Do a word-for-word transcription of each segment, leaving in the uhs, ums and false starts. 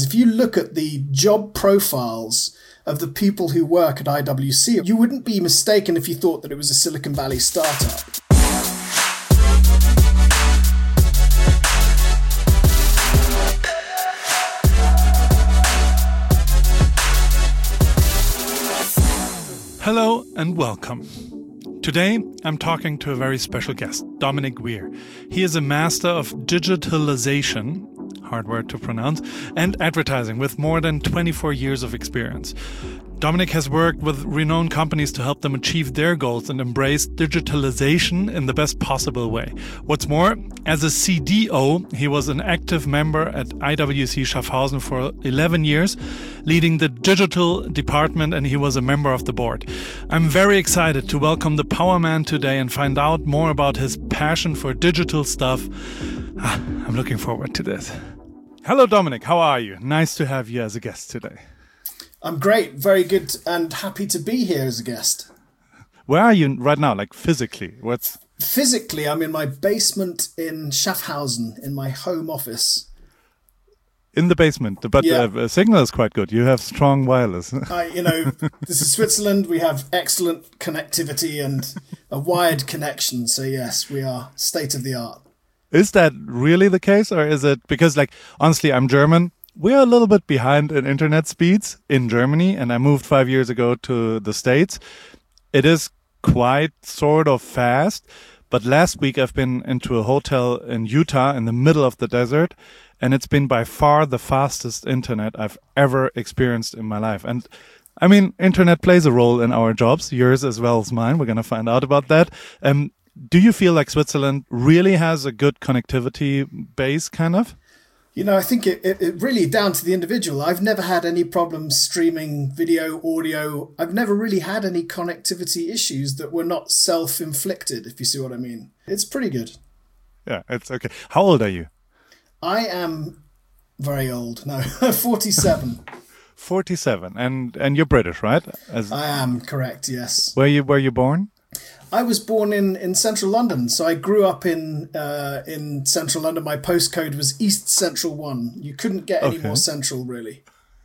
because if you look at the job profiles of the people who work at I W C, you wouldn't be mistaken if you thought that it was a Silicon Valley startup. Hello and welcome. Today, I'm talking to a very special guest, Dominic Weir. He is a master of digitalization, hard word to pronounce, and advertising with more than twenty-four years of experience. Dominic has worked with renowned companies to help them achieve their goals and embrace digitalization in the best possible way. What's more, as a C D O, he was an active member at I W C Schaffhausen for eleven years, leading the digital department, and he was a member of the board. I'm very excited to welcome the Power Man today and find out more about his passion for digital stuff. Ah, I'm looking forward to this. Hello, Dominic. How are you? Nice to have you as a guest today. I'm great, very good, and happy to be here as a guest. Where are you right now, like physically? What's Physically, I'm in my basement in Schaffhausen, in my home office. In the basement, but yeah. uh, the signal is quite good. You have strong wireless. I, you know, this is Switzerland. We have excellent connectivity and a wired connection. So yes, we are state of the art. Is that really the case, or is it because, like, honestly, I'm German. We're a little bit behind in internet speeds in Germany, and I moved five years ago to the States. It is quite sort of fast, but last week I've been into a hotel in Utah in the middle of the desert, and it's been by far the fastest internet I've ever experienced in my life. And I mean, internet plays a role in our jobs, yours as well as mine. We're going to find out about that. Um, do you feel like Switzerland really has a good connectivity base, kind of? You know, I think it, it, it really down to the individual. I've never had any problems streaming video, audio. I've never really had any connectivity issues that were not self-inflicted, if you see what I mean. It's pretty good. Yeah, it's okay. How old are you? I am very old. No, forty-seven. forty-seven. And and you're British, right? As, I am, correct, yes. Where you were you born? I was born in, in central London, so I grew up in uh, in central London. My postcode was East Central One. You couldn't get any okay. more central, really.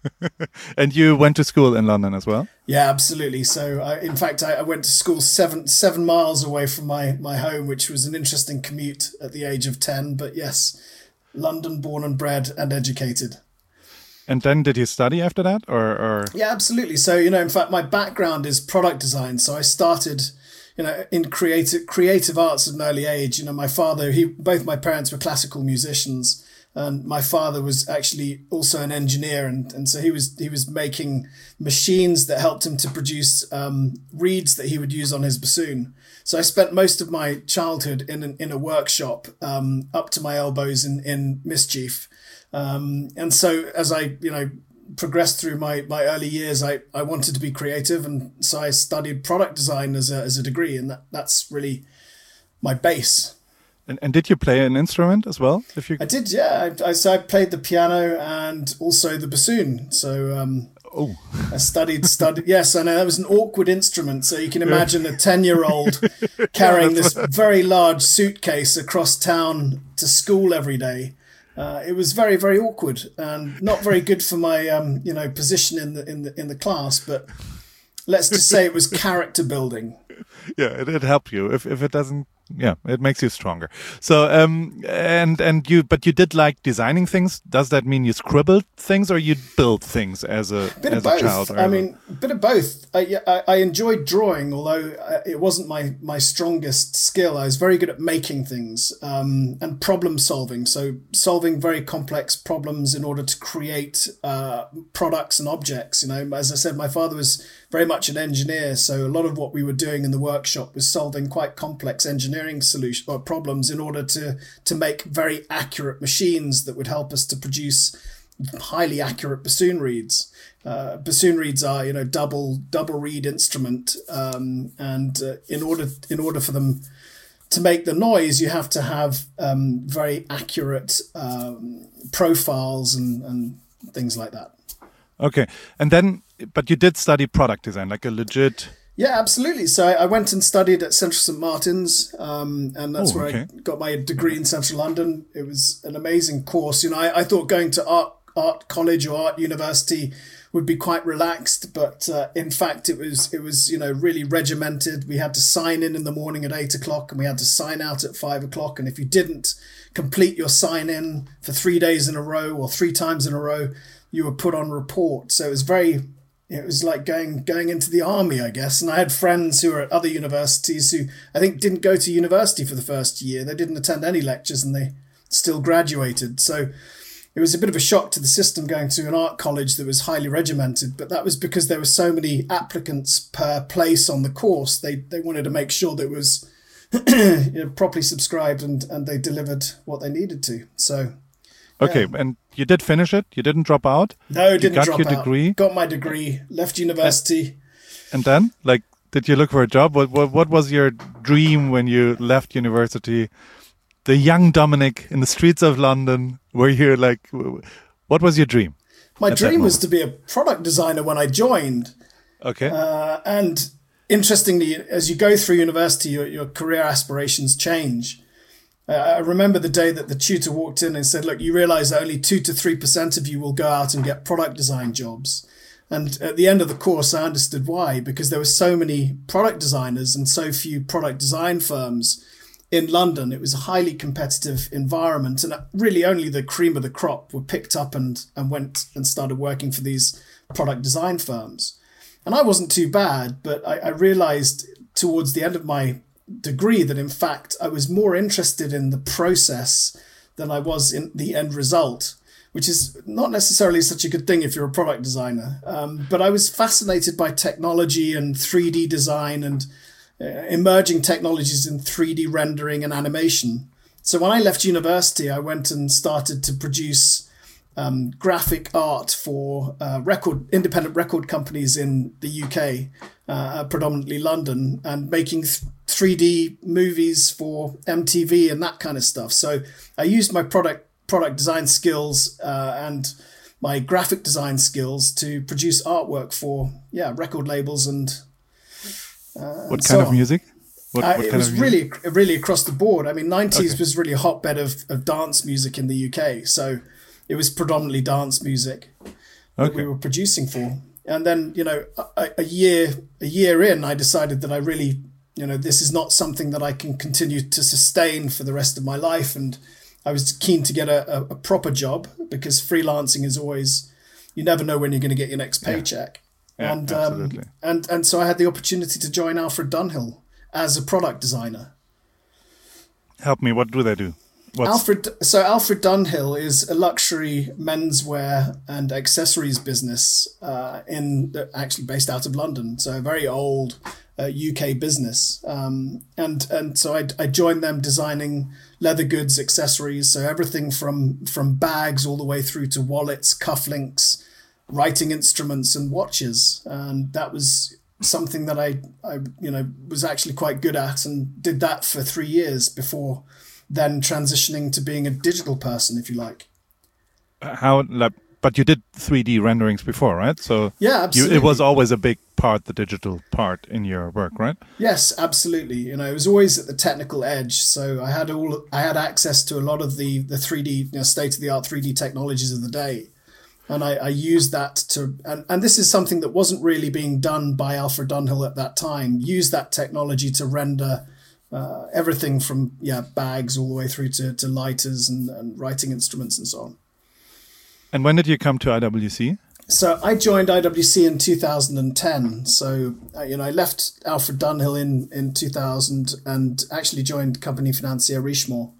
And you went to school in London as well? Yeah, absolutely. So, I, in fact, I, I went to school seven seven miles away from my, my home, which was an interesting commute at the age of ten. But yes, London, born and bred and educated. And then did you study after that? or, or? Yeah, absolutely. So, you know, in fact, my background is product design. So I started... You know, in creative creative arts at an early age. You know, my father, he both my parents were classical musicians, and my father was actually also an engineer, and, and so he was he was making machines that helped him to produce um, reeds that he would use on his bassoon. So I spent most of my childhood in an, in a workshop, um, up to my elbows in in mischief, um, and so as I you know. progressed through my, my early years, I, I wanted to be creative, and so I studied product design as a as a degree, and that, that's really my base. And and did you play an instrument as well? If you I did, yeah. I, I so I played the piano and also the bassoon. So um, oh, I studied studied. Yes, I know that was an awkward instrument. So you can imagine a ten year old carrying yeah, this very large suitcase across town to school every day. Uh, it was very, very awkward and not very good for my, um, you know, position in the in the in the class. But let's just say it was character building. Yeah, it, it helped you. If if it doesn't, yeah, it makes you stronger. So um and and you, but you did like designing things. Does that mean you scribbled things, or you built things as a bit as of both. a child? I mean, a bit of both. I, I I enjoyed drawing, although it wasn't my my strongest skill. I was very good at making things um, and problem solving. So solving very complex problems in order to create uh, products and objects. You know, as I said, my father was very much an engineer, so a lot of what we were doing in the workshop was solving quite complex engineering solution or problems in order to to make very accurate machines that would help us to produce highly accurate bassoon reeds. Uh, bassoon reeds are, you know, double double reed instrument, um, and uh, in order in order for them to make the noise, you have to have um, very accurate um, profiles and, and things like that. Okay, and then, but you did study product design, like a legit... Yeah, absolutely. So I, I went and studied at Central Saint Martin's, um, and that's oh, where okay. I got my degree in Central London. It was an amazing course. You know, I, I thought going to art art college or art university would be quite relaxed, but uh, in fact it was it was you know really regimented. We had to sign in in the morning at eight o'clock, and we had to sign out at five o'clock. And if you didn't complete your sign in for three days in a row or three times in a row, you were put on report. So it was very it was like going going into the army, I guess. And I had friends who were at other universities who I think didn't go to university for the first year. They didn't attend any lectures, and they still graduated. So it was a bit of a shock to the system going to an art college that was highly regimented, but that was because there were so many applicants per place on the course. They they wanted to make sure that it was you know, properly subscribed and, and they delivered what they needed to. So, okay, yeah. And you did finish it? You didn't drop out? No, didn't you got drop your out. Degree? Got my degree, left university. And then, like, did you look for a job? What, what, what was your dream when you left university? The young Dominic in the streets of London, were you like, what was your dream? My dream was to be a product designer when I joined. Okay. Uh, and interestingly, as you go through university, your, your career aspirations change. Uh, I remember the day that the tutor walked in and said, look, you realize that only two to three percent of you will go out and get product design jobs. And at the end of the course, I understood why, because there were so many product designers and so few product design firms in London. It was a highly competitive environment, and really only the cream of the crop were picked up and, and went and started working for these product design firms. And I wasn't too bad, but I, I realized towards the end of my degree that in fact I was more interested in the process than I was in the end result, which is not necessarily such a good thing if you're a product designer. Um, but I was fascinated by technology and three D design and uh, emerging technologies in three D rendering and animation. So when I left university, I went and started to produce um, graphic art for uh, record independent record companies in the U K, uh, predominantly London, and making th- three D movies for M T V and that kind of stuff. So I used my product product design skills uh, and my graphic design skills to produce artwork for yeah record labels and uh, what and kind so of on. music? What, uh, what it kind was of music? really really across the board. I mean, nineties Okay. was really a hotbed of, of dance music in the U K, so it was predominantly dance music that Okay. we were producing for. And then you know a, a year a year in, I decided that I really you know this is not something that I can continue to sustain for the rest of my life, and I was keen to get a, a, a proper job, because freelancing is always, you never know when you're going to get your next paycheck. Yeah, and absolutely. um, and and so I had the opportunity to join Alfred Dunhill as a product designer. Help me. What do they do? What's, Alfred, so Alfred Dunhill is a luxury menswear and accessories business uh, in actually based out of London. So a very old uh, U K business, um, and and so I, I joined them designing leather goods, accessories. So everything from from bags all the way through to wallets, cufflinks, writing instruments, and watches. And that was something that I I you know was actually quite good at, and did that for three years before then transitioning to being a digital person, if you like. how? Like, but you did three D renderings before, right? So Yeah, you, absolutely. it was always a big part, the digital part in your work, right? Yes, absolutely. You know, it was always at the technical edge. So I had all I had access to a lot of the the three D, you know, state of the art three D technologies of the day. And I, I used that to, and, and this is something that wasn't really being done by Alfred Dunhill at that time, use that technology to render uh, everything from, yeah, bags all the way through to, to lighters and, and writing instruments and so on. And when did you come to I W C? So I joined I W C in two thousand ten. So, uh, you know, I left Alfred Dunhill in, in two thousand and actually joined company Financier Richemont.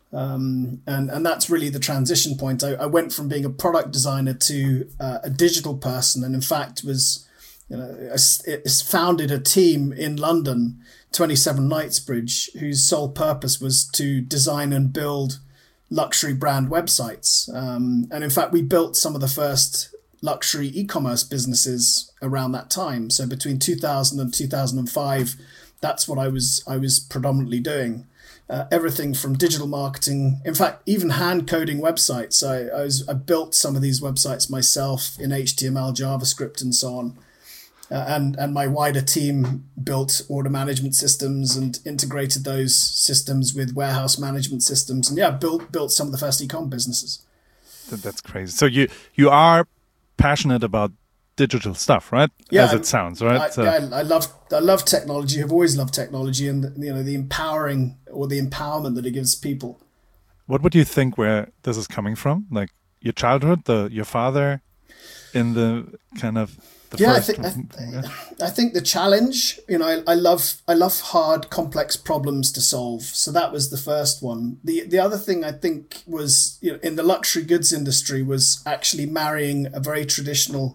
Um, and, and that's really the transition point. I, I went from being a product designer to uh, a digital person, and in fact was, you know, it's founded a team in London, twenty-seven Knightsbridge, whose sole purpose was to design and build luxury brand websites. Um, and in fact, we built some of the first luxury e-commerce businesses around that time. So between two thousand and two thousand five, that's what I was I was predominantly doing. Uh, everything from digital marketing, in fact, even hand coding websites. I, I was I built some of these websites myself in H T M L, JavaScript, and so on. Uh, and and my wider team built order management systems and integrated those systems with warehouse management systems, and yeah, built built some of the first e-com businesses. That, that's crazy. So you you are passionate about digital stuff, right? Yeah, as it sounds, right? I, so. I, I love I love technology. I've always loved technology, and you know the empowering or the empowerment that it gives people. What would you think where this is coming from? Like your childhood, the your father, in the kind of the yeah, first, I think I, I think the challenge. You know, I, I love I love hard, complex problems to solve. So that was the first one. The the other thing I think was, you know, in the luxury goods industry was actually marrying a very traditional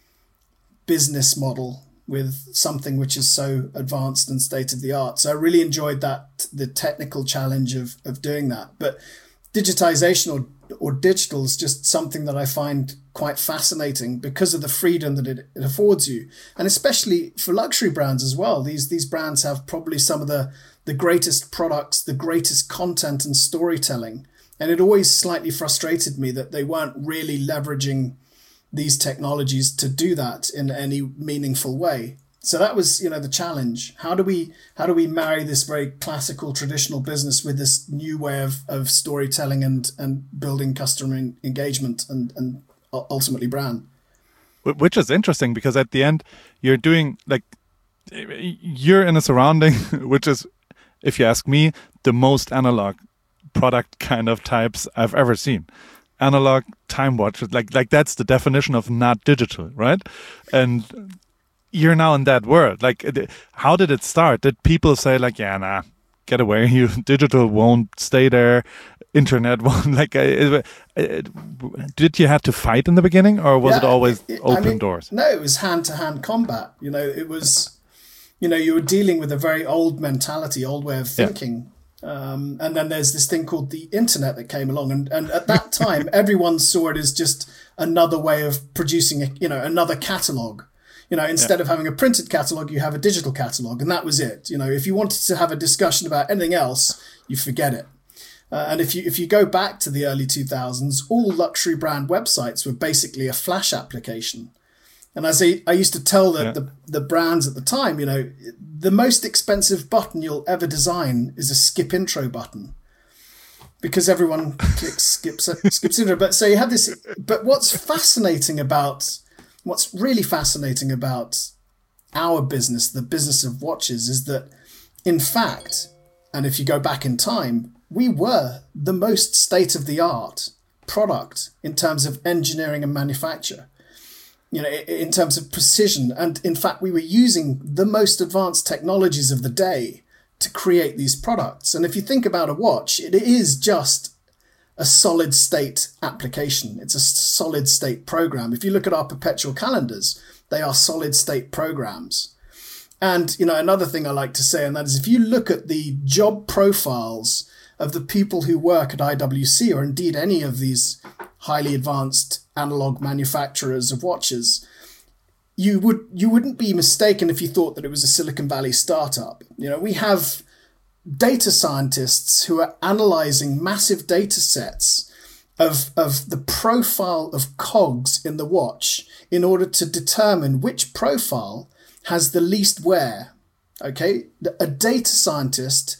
business model with something which is so advanced and state of the art. So I really enjoyed that, the technical challenge of of doing that. But digitization or or digital is just something that I find quite fascinating because of the freedom that it, it affords you. And especially for luxury brands as well. These these brands have probably some of the, the greatest products, the greatest content and storytelling. And it always slightly frustrated me that they weren't really leveraging these technologies to do that in any meaningful way. So that was, you know, the challenge. How do we how do we marry this very classical, traditional business with this new way of, of storytelling and, and building customer engagement and, and ultimately brand? Which is interesting because at the end you're doing, like, you're in a surrounding which is, if you ask me, the most analog product kind of types I've ever seen. Analog time watches, like like that's the definition of not digital, right? And you're now in that world. Like, how did it start? Did people say like, yeah, nah, get away, you digital won't stay there, internet won't, like, uh, uh, did you have to fight in the beginning, or was yeah, it always it, it, open I mean, doors? No, it was hand-to-hand combat. You know, it was, you know, you were dealing with a very old mentality, old way of thinking. Yeah. Um, and then there's this thing called the internet that came along. And, and at that time, everyone saw it as just another way of producing, a, you know, another catalog. You know, instead yeah. of having a printed catalog, you have a digital catalog. And that was it. You know, if you wanted to have a discussion about anything else, you forget it. Uh, and if you if you go back to the early two thousands, all luxury brand websites were basically a Flash application. And as I, I used to tell the, yeah. the, the brands at the time, you know, the most expensive button you'll ever design is a skip intro button, because everyone clicks skips skips intro. But so you have this. But what's fascinating about what's really fascinating about our business, the business of watches, is that, in fact, and if you go back in time, we were the most state of the art product in terms of engineering and manufacture. You know, in terms of precision. And in fact, we were using the most advanced technologies of the day to create these products. And if you think about a watch, it is just a solid state application. It's a solid state program. If you look at our perpetual calendars, they are solid state programs. And, you know, another thing I like to say, and that is if you look at the job profiles of the people who work at I W C, or indeed any of these highly advanced analog manufacturers of watches, you would you wouldn't be mistaken if you thought that it was a Silicon Valley startup. You know, we have data scientists who are analyzing massive data sets of of the profile of cogs in the watch in order to determine which profile has the least wear. Okay, a data scientist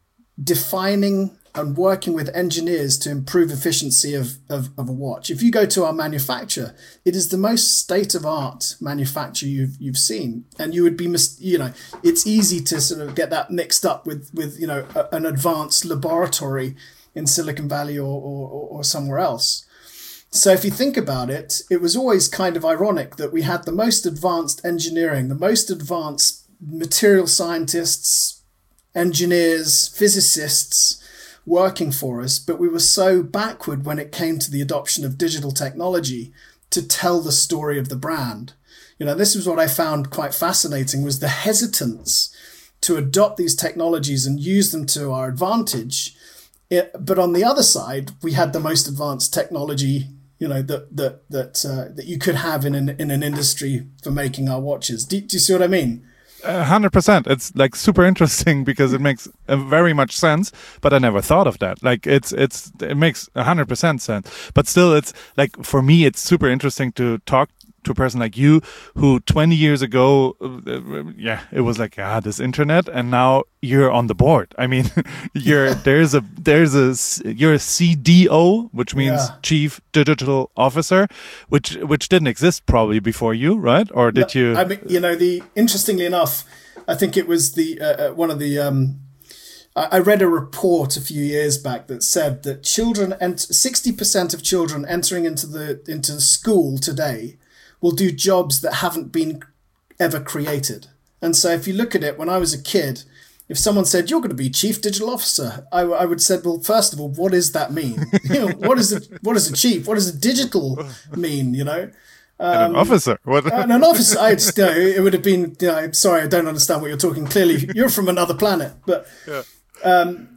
defining and working with engineers to improve efficiency of, of, of a watch. If you go to our manufacturer, it is the most state-of-art manufacturer you've you've seen. And you would be, mis- you know, it's easy to sort of get that mixed up with, with you know, a, an advanced laboratory in Silicon Valley or, or, or somewhere else. So if you think about it, it was always kind of ironic that we had the most advanced engineering, the most advanced material scientists, engineers, physicists working for us, but we were so backward when it came to the adoption of digital technology to tell the story of the brand. You know, this was what I found quite fascinating, was the hesitance to adopt these technologies and use them to our advantage. It, but on the other side, we had the most advanced technology, you know, that that that uh, that you could have in an in an industry for making our watches. Do, do you see what I mean? A hundred percent. It's like super interesting because it makes uh, very much sense, but I never thought of that. Like it's, it's, it makes a hundred percent sense, but still it's like, for me, it's super interesting to talk to a person like you who twenty years ago, uh, yeah, it was like, ah, this internet, and now you're on the board. I mean, you're there's a there's a you're a C D O, which means yeah. Chief Digital Officer, which which didn't exist probably before you, right? Or did no, you? I mean, you know, the interestingly enough, I think it was the uh, one of the. Um, I read a report a few years back that said that children and sixty percent of children entering into the into school today will do jobs that haven't been ever created. And so if you look at it, when I was a kid, if someone said, you're going to be chief digital officer, I, I would say, well, first of all, what does that mean? You know, what is it? What is a chief? What does a digital mean? You know? Um, and an officer. What? And an officer. I just, you know, it would have been, you know, sorry, I don't understand what you're talking. Clearly, you're from another planet. But yeah. Um,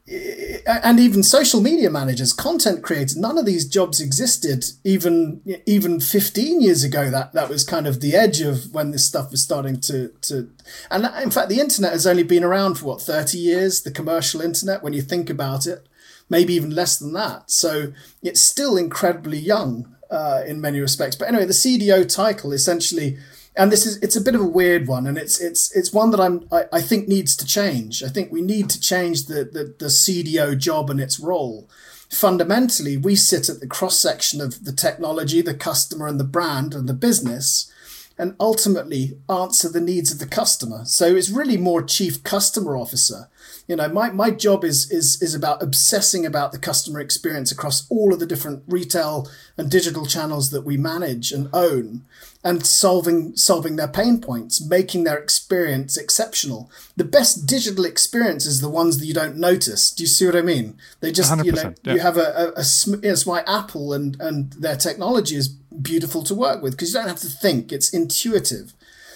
and even social media managers, content creators, none of these jobs existed even even fifteen years ago. That that was kind of the edge of when this stuff was starting to to. And in fact, the internet has only been around for what, thirty years. The commercial internet, when you think about it, maybe even less than that. So it's still incredibly young uh, in many respects. But anyway, the C D O title essentially. And this is, it's a bit of a weird one, and it's, it's, it's one that I'm, I, I think needs to change. I think we need to change the, the, the C D O job and its role. Fundamentally, we sit at the cross section of the technology, the customer and the brand and the business, and ultimately answer the needs of the customer. So it's really more chief customer officer. You know, my, my job is, is, is about obsessing about the customer experience across all of the different retail and digital channels that we manage and own, and solving solving their pain points, making their experience exceptional. The best digital experience is the ones that you don't notice. Do you see what I mean? They just, you know, yeah. you have a, a, a it's why Apple and, and their technology is beautiful to work with, because you don't have to think. It's intuitive.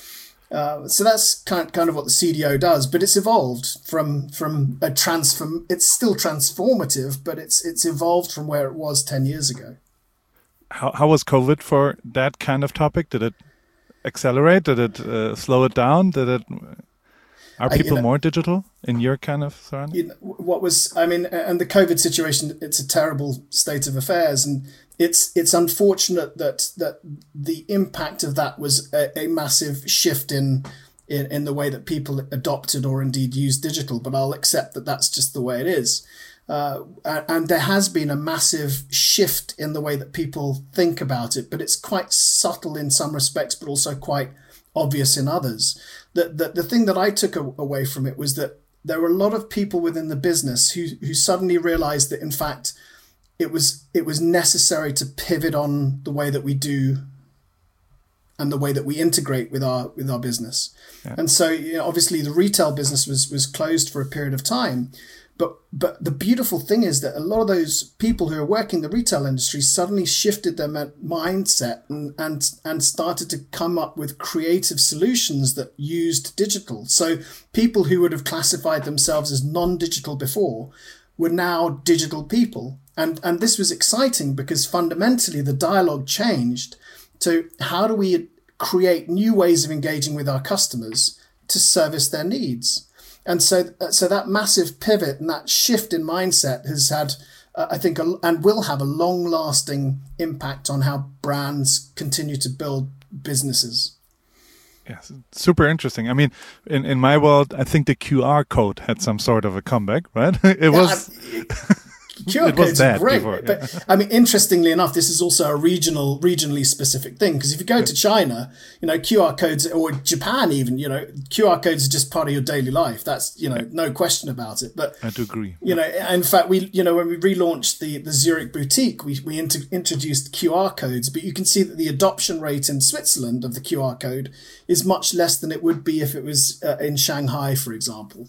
Uh, so that's kind kind of what the C D O does, but it's evolved from from a transform. It's still transformative, but it's it's evolved from where it was ten years ago. How how was COVID for that kind of topic? Did it accelerate? Did it uh, slow it down? Did it? Are people uh, you know, more digital in your kind of surrounding? You know, what was I mean, and the COVID situation, it's a terrible state of affairs, and it's it's unfortunate that that the impact of that was a, a massive shift in, in in the way that people adopted or indeed used digital. But I'll accept that that's just the way it is. Uh, and there has been a massive shift in the way that people think about it, but it's quite subtle in some respects, but also quite obvious in others. The, the, the thing that I took a, away from it was that there were a lot of people within the business who, who suddenly realized that, in fact, it was it was necessary to pivot on the way that we do and the way that we integrate with our with our business. Yeah. And so, you know, obviously the retail business was was closed for a period of time. But but the beautiful thing is that a lot of those people who are working the retail industry suddenly shifted their mindset and, and, and started to come up with creative solutions that used digital. So people who would have classified themselves as non-digital before were now digital people. And, and this was exciting because fundamentally the dialogue changed to how do we create new ways of engaging with our customers to service their needs. And so, so that massive pivot and that shift in mindset has had, uh, I think, a, and will have a long-lasting impact on how brands continue to build businesses. Yes, super interesting. I mean, in, in my world, I think the Q R code had some sort of a comeback, right? It yeah, was. I, Q R codes are great, before, yeah. But I mean, interestingly enough, this is also a regional, regionally specific thing. Because if you go to China, you know, Q R codes, or Japan even, you know, Q R codes are just part of your daily life. That's, you know, no question about it. But I do agree. You know, in fact, we, you know, when we relaunched the the Zurich boutique, we we inter- introduced Q R codes. But you can see that the adoption rate in Switzerland of the Q R code is much less than it would be if it was uh, in Shanghai, for example.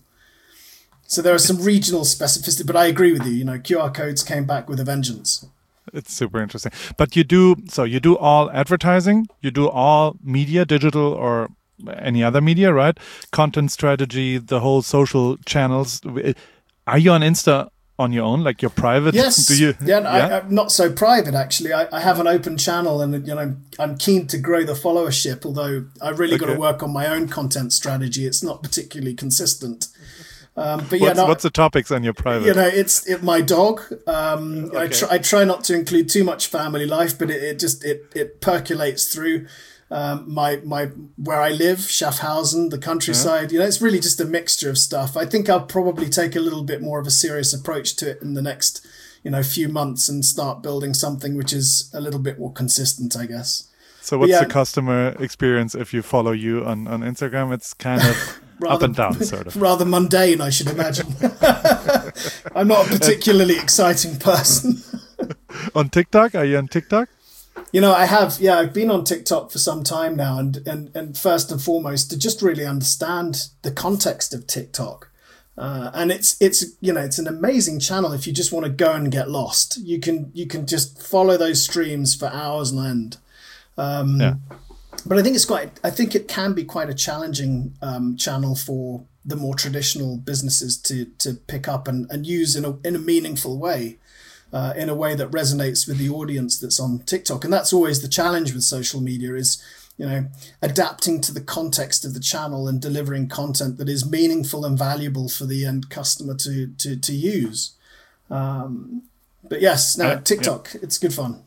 So there are some regional specificity, but I agree with you. You know, Q R codes came back with a vengeance. It's super interesting. But you do, so you do all advertising, you do all media, digital or any other media, right? Content strategy, the whole social channels. Are you on Insta on your own, like your private? Yes. Do you? Yeah, yeah? I, I'm not so private actually. I, I have an open channel, and you know, I'm keen to grow the followership. Although I really okay. got to work on my own content strategy. It's not particularly consistent. Um, but yeah, what's, no, what's the topics on your private? You know, it's it, my dog. Um, okay. I, try, I try not to include too much family life, but it, it just it it percolates through. Um, my my where I live, Schaffhausen, the countryside. Yeah. You know, it's really just a mixture of stuff. I think I'll probably take a little bit more of a serious approach to it in the next, you know, few months and start building something which is a little bit more consistent, I guess. So what's yeah, the customer experience if you follow you on, on Instagram? It's kind of rather, up and down, sort of. Rather mundane, I should imagine. I'm not a particularly exciting person. On TikTok? Are you on TikTok? You know, I have, yeah, I've been on TikTok for some time now, and, and, and first and foremost, to just really understand the context of TikTok. Uh, and it's, it's, you know, it's an amazing channel if you just want to go and get lost. You can, you can just follow those streams for hours on end. Um, yeah. But I think it's quite, I think it can be quite a challenging um, channel for the more traditional businesses to, to pick up and, and use in a, in a meaningful way. Uh, in a way that resonates with the audience that's on TikTok. And that's always the challenge with social media is, you know, adapting to the context of the channel and delivering content that is meaningful and valuable for the end customer to to, to use. Um, but yes, no, uh, TikTok, yeah. It's good fun.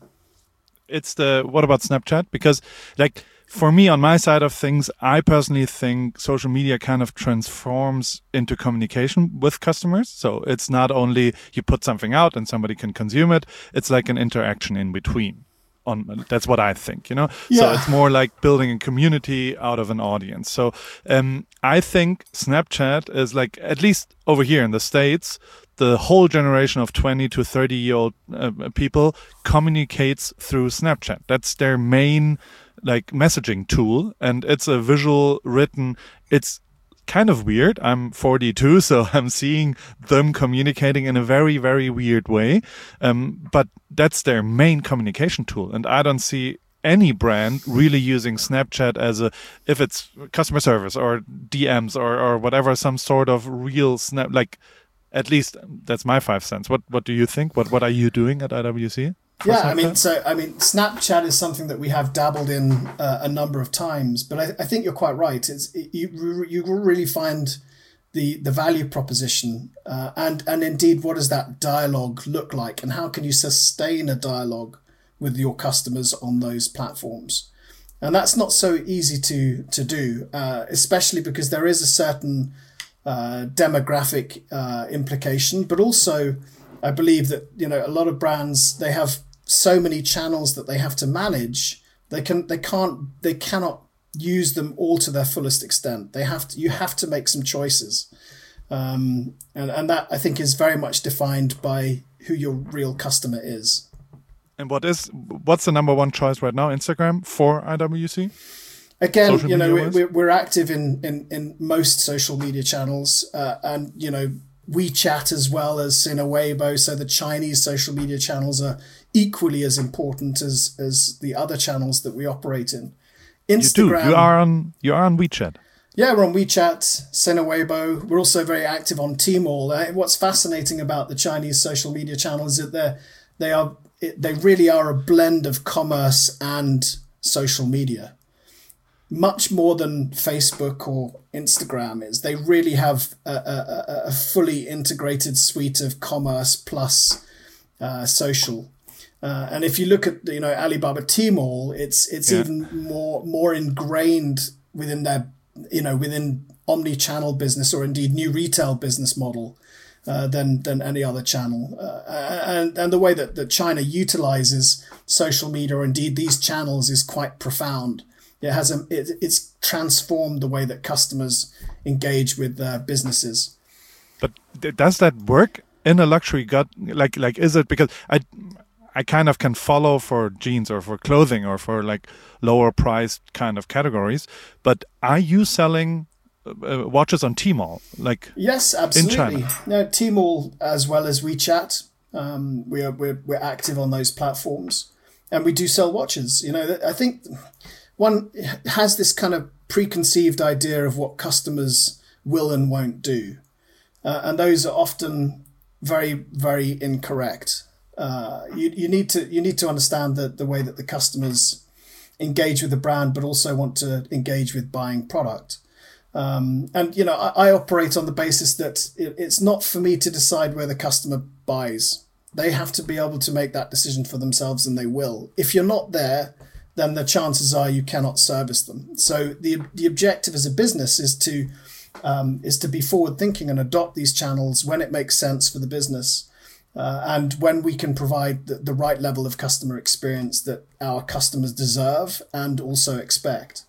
It's the, what about Snapchat? Because like, for me, on my side of things, I personally think social media kind of transforms into communication with customers. So it's not only you put something out and somebody can consume it. It's like an interaction in between. On that's what I think, you know. Yeah. So it's more like building a community out of an audience. So um, I think Snapchat is like, at least over here in the States, the whole generation of twenty to thirty year old uh, people communicates through Snapchat. That's their main like messaging tool, and it's a visual written, it's kind of weird. I'm forty-two, so I'm seeing them communicating in a very, very weird way. Um, but that's their main communication tool. And I don't see any brand really using Snapchat as a, if it's customer service or D Ms or, or whatever, some sort of real snap, like, at least that's my five cents. What, what do you think? What, what are you doing at I W C? Yeah, I mean, so I mean, Snapchat is something that we have dabbled in uh, a number of times, but I, I think you're quite right. It's it, you you really find the the value proposition uh, and and indeed what does that dialogue look like, and how can you sustain a dialogue with your customers on those platforms, and that's not so easy to to do, uh, especially because there is a certain uh, demographic uh, implication, but also I believe that you know a lot of brands, they have so many channels that they have to manage. They can, they can't, they cannot use them all to their fullest extent. They have to, you have to make some choices. Um, and, and that I think is very much defined by who your real customer is. And what is, what's the number one choice right now? Instagram for I W C? Again, social you know, we're, we're active in, in, in most social media channels, uh, and, you know, WeChat as well as Sina-Weibo. So the Chinese social media channels are equally as important as as the other channels that we operate in. Instagram, you do. You are on. You are on WeChat. Yeah, we're on WeChat, Sina-Weibo. We're also very active on Tmall. Uh, what's fascinating about the Chinese social media channels is that they they are they really are a blend of commerce and social media, much more than Facebook or Instagram is. They really have a, a, a fully integrated suite of commerce plus uh, social. Uh, and if you look at, you know, Alibaba Tmall, it's it's yeah. even more more ingrained within their, you know, within omni-channel business or indeed new retail business model uh, than than any other channel. Uh, and and the way that, that China utilizes social media or indeed these channels is quite profound. It has a it, it's transformed the way that customers engage with their businesses. But does that work in a luxury gut? Like like is it, because I. I kind of can follow for jeans or for clothing or for like lower priced kind of categories, but are you selling uh, watches on Tmall? Like yes, absolutely. No, Tmall as well as WeChat. Um, we are we're we're active on those platforms, and we do sell watches. You know, I think one has this kind of preconceived idea of what customers will and won't do, uh, and those are often very very incorrect. Uh, you, you need to you need to understand the, the way that the customers engage with the brand, but also want to engage with buying product. Um, and, you know, I, I operate on the basis that it, it's not for me to decide where the customer buys. They have to be able to make that decision for themselves, and they will. If you're not there, then the chances are you cannot service them. So the the objective as a business is to um, is to be forward thinking and adopt these channels when it makes sense for the business, uh, and when we can provide the, the right level of customer experience that our customers deserve and also expect.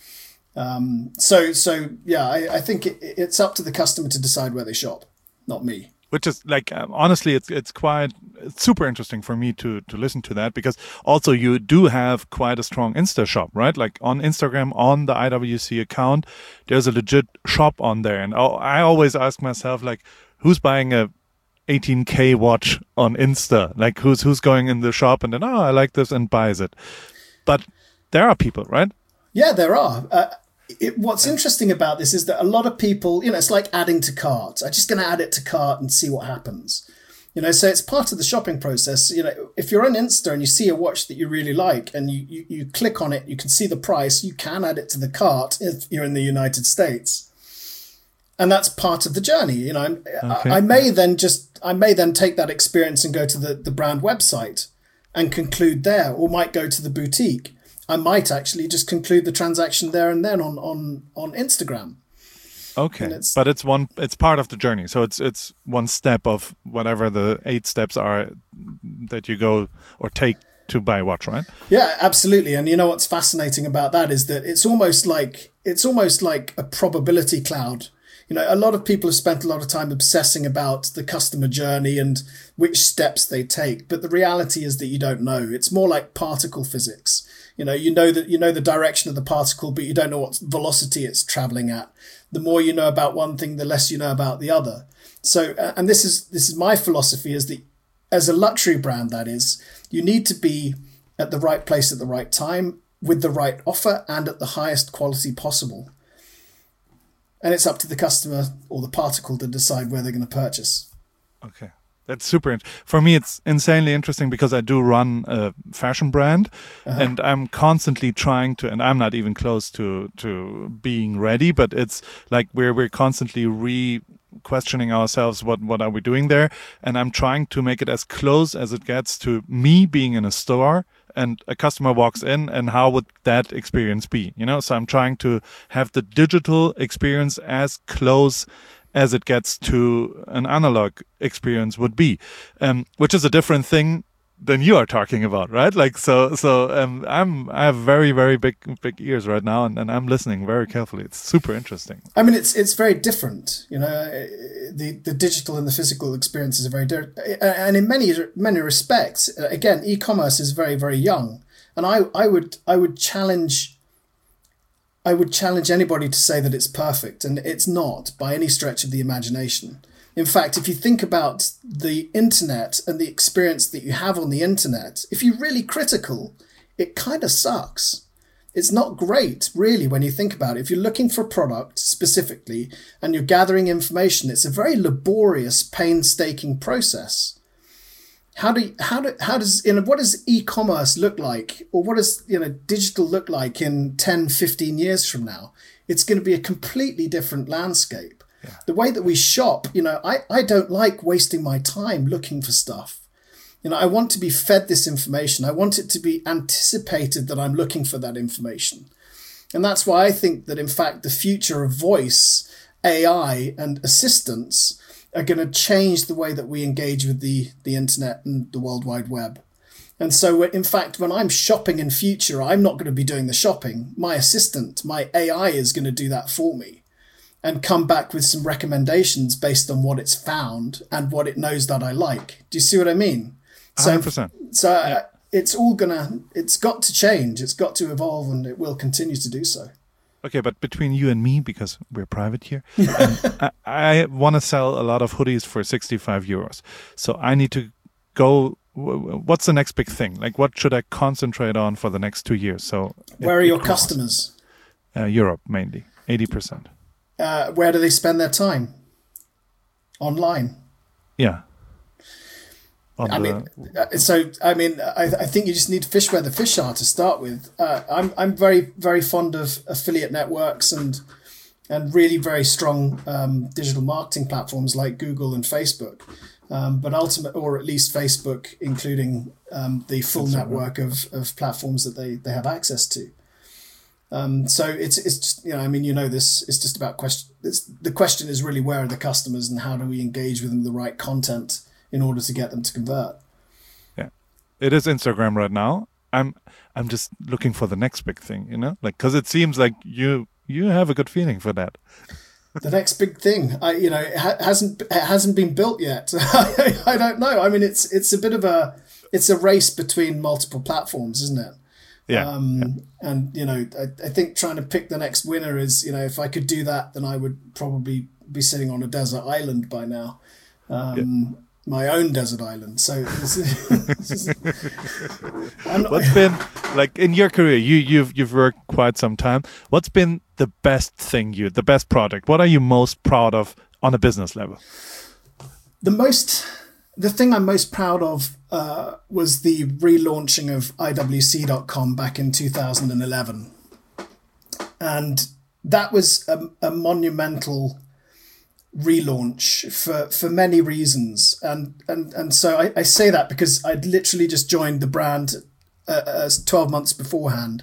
Um, so so yeah, I, I think it, it's up to the customer to decide where they shop, not me. Which is like, um, honestly, it's it's quite it's super interesting for me to to listen to that, because also you do have quite a strong Insta shop, right? Like on Instagram, on the I W C account, there's a legit shop on there. And I always ask myself, like, who's buying a eighteen K watch on Insta? Like, who's who's going in the shop and then, oh, I like this, and buys it? But there are people, right? Yeah, there are. Uh, It, what's interesting about this is that a lot of people, you know, it's like adding to cart. I'm just going to add it to cart and see what happens. You know, so it's part of the shopping process. You know, if you're on Insta and you see a watch that you really like and you, you, you click on it, you can see the price, you can add it to the cart if you're in the United States. And that's part of the journey. You know, okay. I, I may then just, I may then take that experience and go to the, the brand website and conclude there, or might go to the boutique. I might actually just conclude the transaction there and then on, on, on Instagram. Okay, it's, but it's one. It's part of the journey, so it's it's one step of whatever the eight steps are that you go or take to buy a watch, right? Yeah, absolutely. And you know what's fascinating about that is that it's almost like it's almost like a probability cloud. You know, a lot of people have spent a lot of time obsessing about the customer journey and which steps they take, but the reality is that you don't know. It's more like particle physics. You know, you know that you know the direction of the particle, but you don't know what velocity it's traveling at. The more you know about one thing, the less you know about the other. So, uh, and this is this is my philosophy: is that as a luxury brand, that is, you need to be at the right place at the right time with the right offer and at the highest quality possible. And it's up to the customer or the particle to decide where they're going to purchase. Okay. That's super. In- For me, it's insanely interesting because I do run a fashion brand, uh-huh. and I'm constantly trying to, and I'm not even close to, to being ready, but it's like we're, we're constantly re questioning ourselves. What, what are we doing there? And I'm trying to make it as close as it gets to me being in a store and a customer walks in, and how would that experience be? You know, so I'm trying to have the digital experience as close as it gets to an analog experience would be, um, which is a different thing than you are talking about, right? Like, so, so um, I'm, I have very, very big, big ears right now, and, and I'm listening very carefully. It's super interesting. I mean, it's it's very different. You know, the the digital and the physical experiences are very different, and in many many respects, again, e-commerce is very, very young, and I I would I would challenge. I would challenge anybody to say that it's perfect, and it's not by any stretch of the imagination. In fact, if you think about the internet and the experience that you have on the internet, if you're really critical, it kind of sucks. It's not great, really, when you think about it. If you're looking for a product specifically and you're gathering information, it's a very laborious, painstaking process. How do you, how do how does you know what does e-commerce look like, or what does you know digital look like in ten, fifteen years from now? It's going to be a completely different landscape. Yeah. The way that we shop, you know, I, I don't like wasting my time looking for stuff. You know, I want to be fed this information. I want it to be anticipated that I'm looking for that information. And that's why I think that, in fact, the future of voice, A I, and assistants are going to change the way that we engage with the, the internet and the World Wide Web. And so, in fact, when I'm shopping in future, I'm not going to be doing the shopping. My assistant, my A I is going to do that for me and come back with some recommendations based on what it's found and what it knows that I like. Do you see what I mean? So, one hundred percent. So yeah. It's all gonna, it's got to change. It's got to evolve, and it will continue to do so. Okay, but between you and me, because we're private here, um, I, I want to sell a lot of hoodies for sixty-five euros. So I need to go. What's the next big thing? Like, what should I concentrate on for the next two years? So where it, are your customers? Uh, Europe, mainly, eighty percent. Uh, where do they spend their time? Online. Yeah. On I the... mean, so I mean, I, I think you just need to fish where the fish are to start with. Uh, I'm I'm very very fond of affiliate networks and and really very strong um, digital marketing platforms like Google and Facebook. Um, but ultimate, or at least Facebook, including um, the full That's network right. of, of platforms that they, they have access to. Um, so it's it's just, you know, I mean, you know, this it's just about question. It's, the question is really, where are the customers and how do we engage with them the right content in order to get them to convert? Yeah, it is Instagram right now. I'm I'm just looking for the next big thing, you know, like because it seems like you you have a good feeling for that. The next big thing, I you know, it ha- hasn't it hasn't been built yet. I, I don't know. I mean, it's it's a bit of a it's a race between multiple platforms, isn't it? Yeah. Um, yeah. And you know, I, I think trying to pick the next winner is, you know, if I could do that, then I would probably be sitting on a desert island by now, um, yeah. my own desert island. So, this is, this is, not, what's been like in your career? You you've you've worked quite some time. What's been the best thing you, the best project? What are you most proud of on a business level? The most, the thing I'm most proud of uh, was the relaunching of I W C dot com back in two thousand eleven, and that was a, a monumental relaunch for, for many reasons. And and and so I, I say that because I'd literally just joined the brand uh, uh, twelve months beforehand,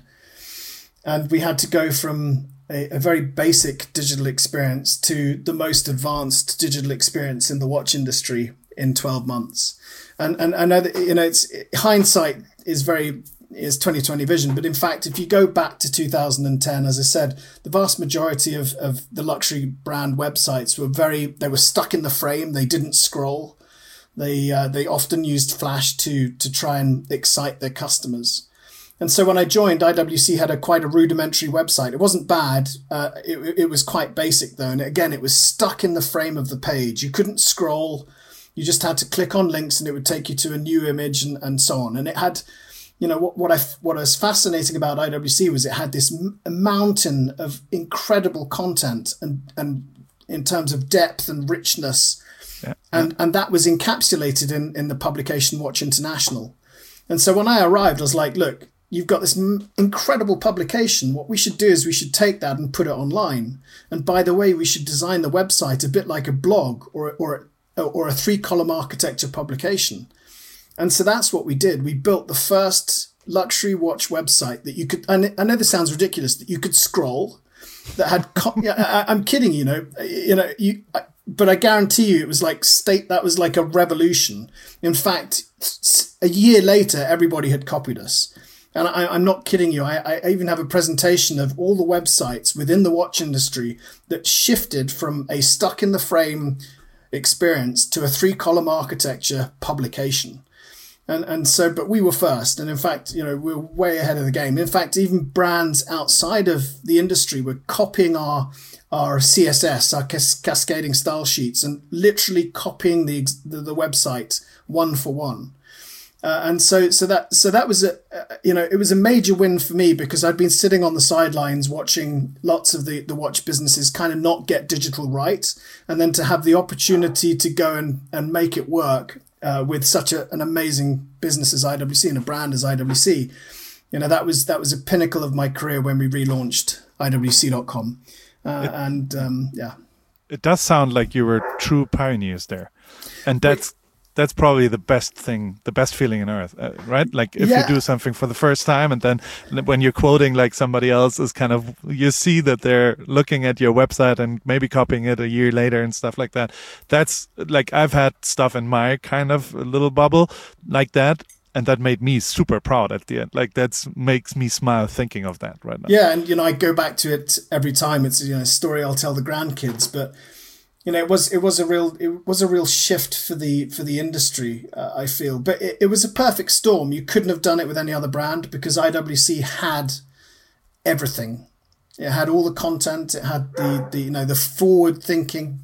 and we had to go from a, a very basic digital experience to the most advanced digital experience in the watch industry in twelve months. And and I know that, you know, it's hindsight is very is twenty twenty vision, but in fact, if you go back to two thousand ten, as I said, the vast majority of, of the luxury brand websites were very, they were stuck in the frame. They didn't scroll. They uh, they often used Flash to to try and excite their customers. And so when I joined, I W C had a quite a rudimentary website. It wasn't bad. Uh, it, it was quite basic though. And again, it was stuck in the frame of the page. You couldn't scroll. You just had to click on links and it would take you to a new image and, and so on. And it had, you know, what, what I what was fascinating about I W C was it had this m- mountain of incredible content and, and in terms of depth and richness. Yeah. And, and that was encapsulated in, in the publication Watch International. And so when I arrived, I was like, look, you've got this m- incredible publication. What we should do is we should take that and put it online. And by the way, we should design the website a bit like a blog or or or a three-column architecture publication. And so that's what we did. We built the first luxury watch website that you could, and I know this sounds ridiculous, that you could scroll, that had, I, I'm kidding, you know, you know, you, but I guarantee you it was like state, that was like a revolution. In fact, a year later, everybody had copied us. And I, I'm not kidding you. I, I even have a presentation of all the websites within the watch industry that shifted from a stuck in the frame experience to a three-column architecture publication. And and so, but we were first. And in fact, you know, we we're way ahead of the game. In fact, even brands outside of the industry were copying our our C S S, our cas- cascading style sheets, and literally copying the the, the website one for one. Uh, and so, so that, so that was a, uh, you know, it was a major win for me because I'd been sitting on the sidelines watching lots of the, the watch businesses kind of not get digital right. And then to have the opportunity to go and, and make it work, uh, with such a, an amazing business as I W C and a brand as I W C, you know, that was, that was a pinnacle of my career when we relaunched I W C dot com. Uh, it, and, um, yeah. It does sound like you were true pioneers there. And that's, that's probably the best thing, the best feeling on earth, uh, right? Like if yeah. you do something for the first time and then when you're quoting like somebody else is kind of, you see that they're looking at your website and maybe copying it a year later and stuff like that. That's like, I've had stuff in my kind of little bubble like that. And that made me super proud at the end. Like that makes me smile thinking of that right now. Yeah. And, you know, I go back to it every time. It's, you know, a story I'll tell the grandkids, but you know, it was it was a real it was a real shift for the for the industry. Uh, I feel, but it, it was a perfect storm. You couldn't have done it with any other brand because I W C had everything. It had all the content. It had the, the you know the forward thinking,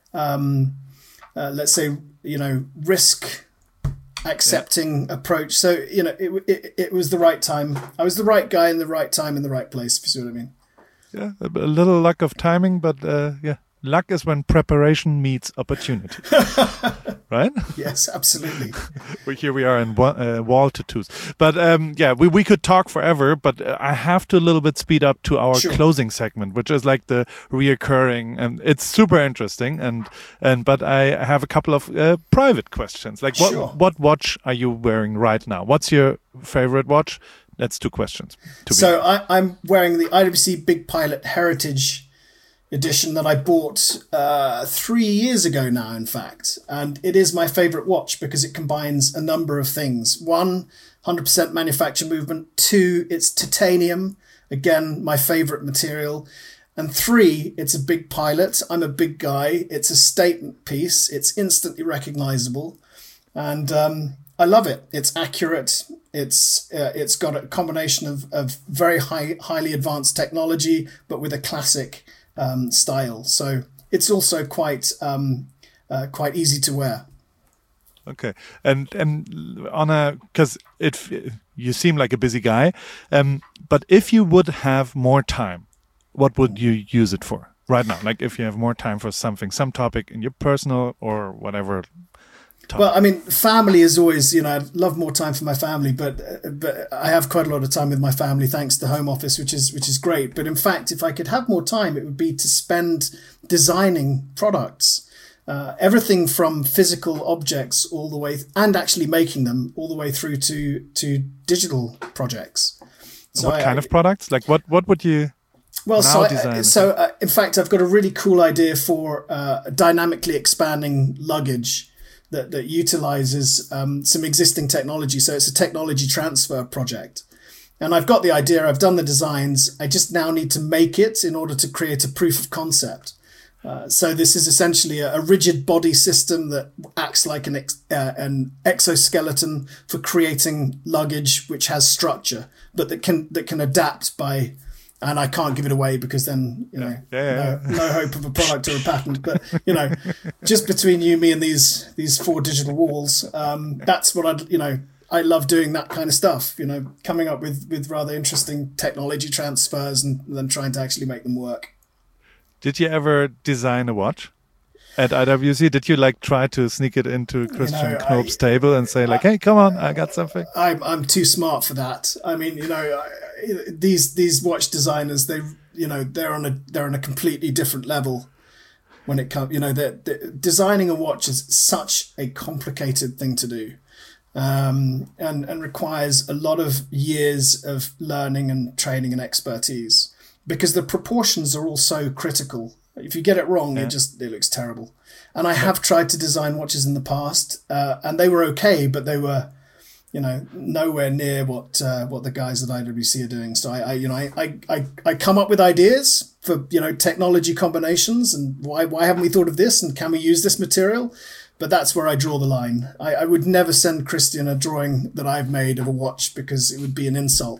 um, uh, let's say you know risk accepting yeah. approach. So you know it, it it was the right time. I was the right guy in the right time in the right place. If you see what I mean. Yeah, a little lack of timing, but uh, yeah. luck is when preparation meets opportunity. Right? Yes, absolutely. Well, here we are in uh, wall tattoos. But um, yeah, we, we could talk forever, but I have to a little bit speed up to our Sure. closing segment, which is like the reoccurring, and it's super interesting. And and but I have a couple of uh, private questions. Like what Sure. what watch are you wearing right now? What's your favorite watch? That's two questions. To So I, I'm wearing the I W C Big Pilot Heritage edition that I bought uh, three years ago now, in fact. And it is my favorite watch because it combines a number of things. One, one hundred percent manufacture movement. Two, it's titanium. Again, my favorite material. And three, it's a Big Pilot. I'm a big guy. It's a statement piece. It's instantly recognizable. And um, I love it. It's accurate. It's uh, it's got a combination of, of very high, highly advanced technology, but with a classic Um, style. So it's also quite um, uh, quite easy to wear. Okay, and and on a because it you seem like a busy guy, um, but if you would have more time, what would you use it for right now? Like if you have more time for something, some topic in your personal or whatever. Topic. Well, I mean, family is always, you know, I'd love more time for my family, but but I have quite a lot of time with my family thanks to home office, which is which is great. But in fact, if I could have more time, it would be to spend designing products, uh, everything from physical objects all the way, th- and actually making them all the way through to to digital projects. So what I, kind I, of products? Like what what would you? Well, now so I, design so uh, in fact, I've got a really cool idea for uh, dynamically expanding luggage that, that utilizes um, some existing technology. So it's a technology transfer project. And I've got the idea, I've done the designs. I just now need to make it in order to create a proof of concept. Uh, so this is essentially a, a rigid body system that acts like an, ex, uh, an exoskeleton for creating luggage, which has structure, but that can that can adapt by... And I can't give it away because then, you know, yeah, yeah, yeah. No, no hope of a product or a patent. But, you know, just between you, me and these these four digital walls, um, that's what I'd, you know, I love doing that kind of stuff, you know, coming up with, with rather interesting technology transfers and then trying to actually make them work. Did you ever design a watch at I W C? Did you like try to sneak it into Christian You know, Knoop's I- table and say like, hey, come on, I got something? I'm I'm too smart for that. I mean, you know, I, these these watch designers, they you know they're on a they're on a completely different level when it comes. You know, they're, they're, designing a watch is such a complicated thing to do, um, and and requires a lot of years of learning and training and expertise because the proportions are all so critical. If you get it wrong, Yeah. it just it looks terrible. And I have tried to design watches in the past, uh, and they were okay, but they were, you know, nowhere near what uh, what the guys at I W C are doing. So I, I you know, I, I, I, I come up with ideas for, you know, technology combinations and why why haven't we thought of this and can we use this material? But that's where I draw the line. I, I would never send Christian a drawing that I've made of a watch because it would be an insult.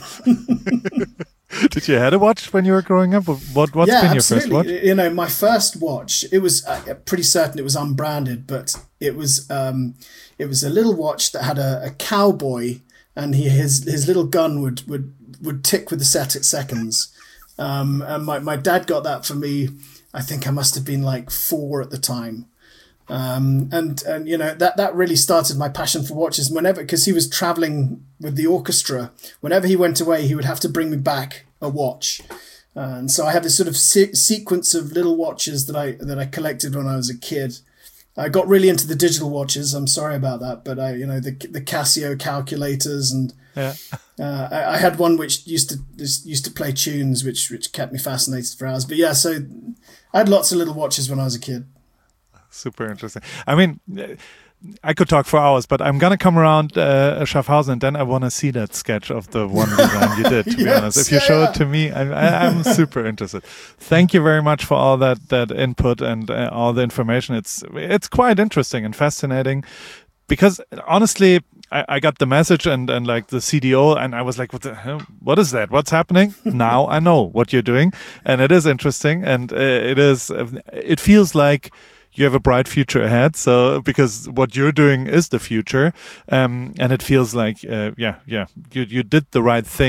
Did you had a watch when you were growing up? What what's yeah, been your absolutely. first watch? You know, my first watch, it was uh, pretty certain it was unbranded, but it was um, it was a little watch that had a, a cowboy, and he his his little gun would would would tick with the set at seconds. Um, and my my dad got that for me. I think I must have been like four at the time. Um, and, and, you know, that, that really started my passion for watches whenever, because he was traveling with the orchestra. Whenever he went away, he would have to bring me back a watch. Uh, and so I have this sort of se- sequence of little watches that I, that I collected when I was a kid. I got really into the digital watches. I'm sorry about that. But I, you know, the, the Casio calculators and, Yeah. uh, I, I had one which used to, used to play tunes, which, which kept me fascinated for hours. But yeah, so I had lots of little watches when I was a kid. Super interesting. I mean, I could talk for hours, but I'm gonna come around uh, Schaffhausen, and then I want to see that sketch of the one design you did. To be Yes, honest, if you yeah, show yeah. it to me, I'm, I, I'm super interested. Thank you very much for all that that input and uh, all the information. It's it's quite interesting and fascinating, because honestly, I, I got the message and and like the C D O, and I was like, what the hell? What is that? What's happening? Now I know what you're doing, and it is interesting, and uh, it is. It feels like you have a bright future ahead. So because what you're doing is the future, um, and it feels like, uh, yeah, yeah, you you did the right thing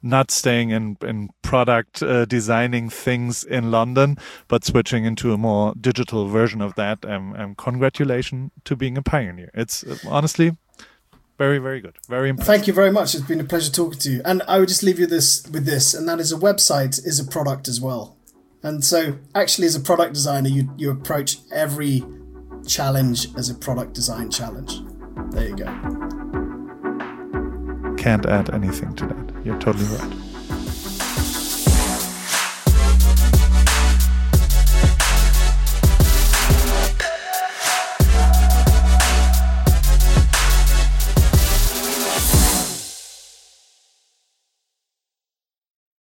not staying in, in product uh, designing things in London, but switching into a more digital version of that. Um, and congratulations to being a pioneer. It's uh, honestly very, very good. Very impressive. Thank you very much. It's been a pleasure talking to you. And I would just leave you this with this, and that is a website is a product as well. And so actually as a product designer, you, you approach every challenge as a product design challenge. There you go. Can't add anything to that. You're totally right.